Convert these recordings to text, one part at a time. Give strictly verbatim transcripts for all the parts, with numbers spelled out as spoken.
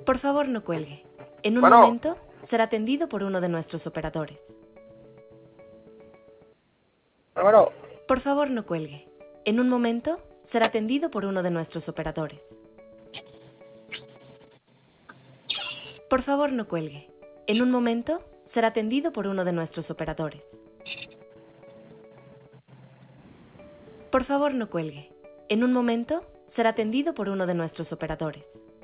Por favor, no cuelgue. En un Bueno. momento será atendido por uno de nuestros operadores. Bueno. Por favor, no cuelgue. En un momento será atendido por uno de nuestros operadores. Por favor, no cuelgue. En un momento será atendido por uno de nuestros operadores. Por favor, no cuelgue. En un momento será atendido por uno de nuestros operadores.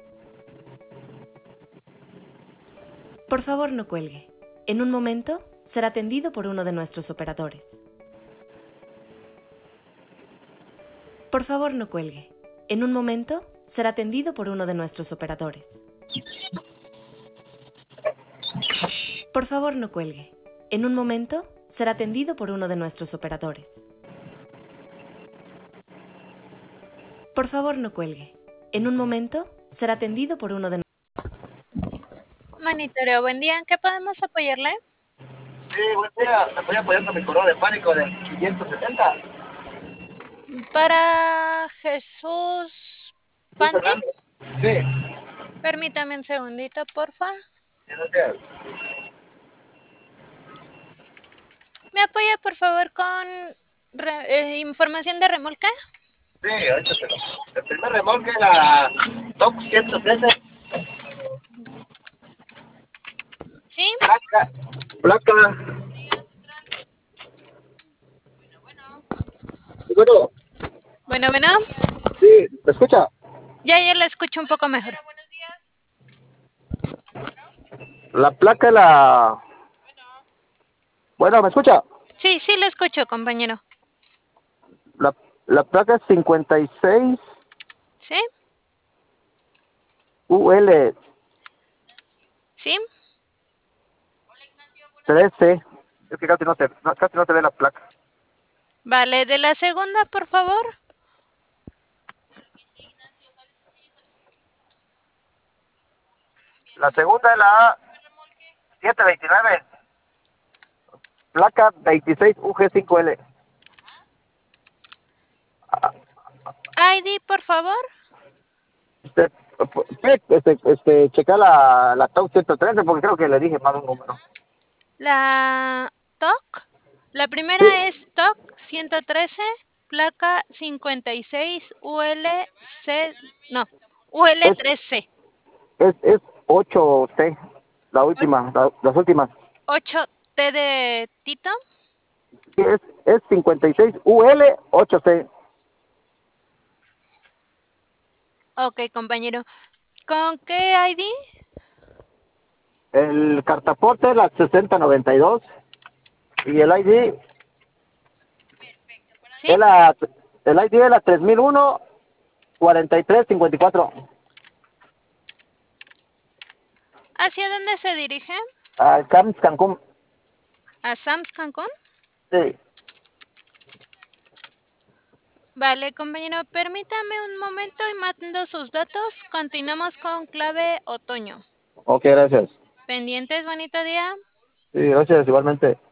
Por favor, no cuelgue. En un momento será atendido por uno de nuestros operadores. Por favor, no cuelgue. En un momento será atendido por uno de nuestros operadores. Por favor, no cuelgue. En un momento será atendido por uno de nuestros operadores. Por favor, no cuelgue. En un momento será atendido por uno de Monitoreo, buen día. ¿En qué podemos apoyarle? Sí, buen día. ¿Me voy apoyando mi correo de pánico del quinientos setenta? Para Jesús Pante. Sí. Permítame un segundito, porfa. Gracias. ¿Me apoya, por favor, con re- eh, información de remolque? Sí, échatelo. El primer remolque, la Top ciento trece. ¿Sí? Placa. Placa. Sí, bueno. Bueno, bueno. Sí, ¿me escucha? Ya, ya la escucho un poco mejor. La placa, la... Bueno, ¿me escucha? Sí, sí la escucho, compañero. La, la placa es cincuenta y seis ¿Sí? U L ¿Sí? trece. Es que casi no se, no, casi no se ve la placa. Vale, de la segunda, por favor. La segunda es la setecientos veintinueve. Placa veintiséis U G cinco L. I D, por favor. Este, este, este, checa la, la T A U ciento trece porque creo que le dije mal un número. La T O C. La primera Sí. es T O C ciento trece, placa cincuenta y seis U L C, no, U L tres C. Es, es ocho T, la última, la- las últimas. ocho T de Tito. Sí, es, es cincuenta y seis U L ocho C. Ok, compañero. ¿Con qué I D? El cartaporte es la sesenta noventa y dos y el I D ¿Sí? es la, el I D es la tres mil uno cuarenta y tres cincuenta y cuatro. ¿Hacia dónde se dirige? Ah, Camps Cancún. ¿A Sams Cancún? Sí. Vale, compañero, permítame un momento y mando sus datos. Continuamos con clave otoño. Ok, gracias. Pendientes, bonito día. Sí, gracias igualmente.